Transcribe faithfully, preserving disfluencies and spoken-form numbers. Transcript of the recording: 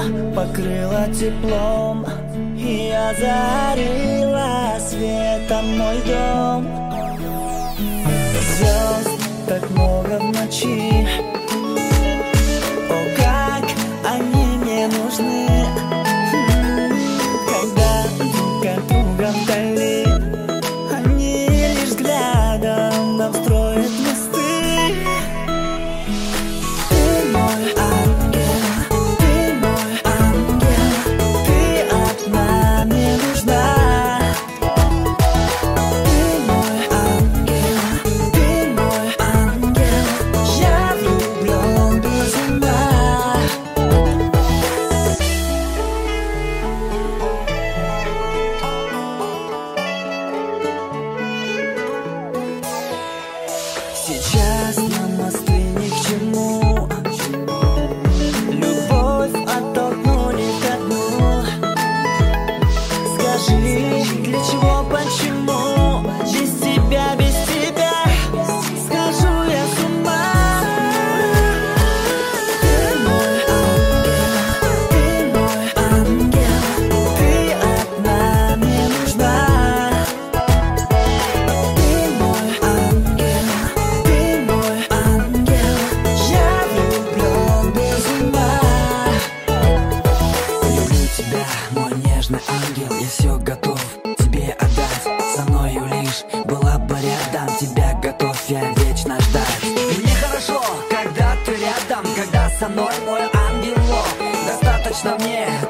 покрыла теплом и озарила светом мой дом. Звезд так много в ночи, о, как они мне нужны, когда друг от друга вдали, они лишь взглядом нам строят мосты. Ты мой ангел, ты мой ангел, ты одна мне нужна. Ты мой ангел, ты мой ангел, я влюблен без ума. Сейчас нам мосты ни к чему, любовь оттолкнули ко дну. Скажи, для чего, почему, без тебя, без тебя схожу я с ума. Ты мой ангел, ты мой ангел, ты одна мне нужна. Ты мой ангел, ты мой ангел, я влюблен без ума. Люблю тебя, мой нежный ангел, я все готов тебе отдать. Со мною лишь была бы рядом, тебя готов я вечно ждать. Мне хорошо, когда ты рядом, когда со мной мой ангелок. Достаточно мне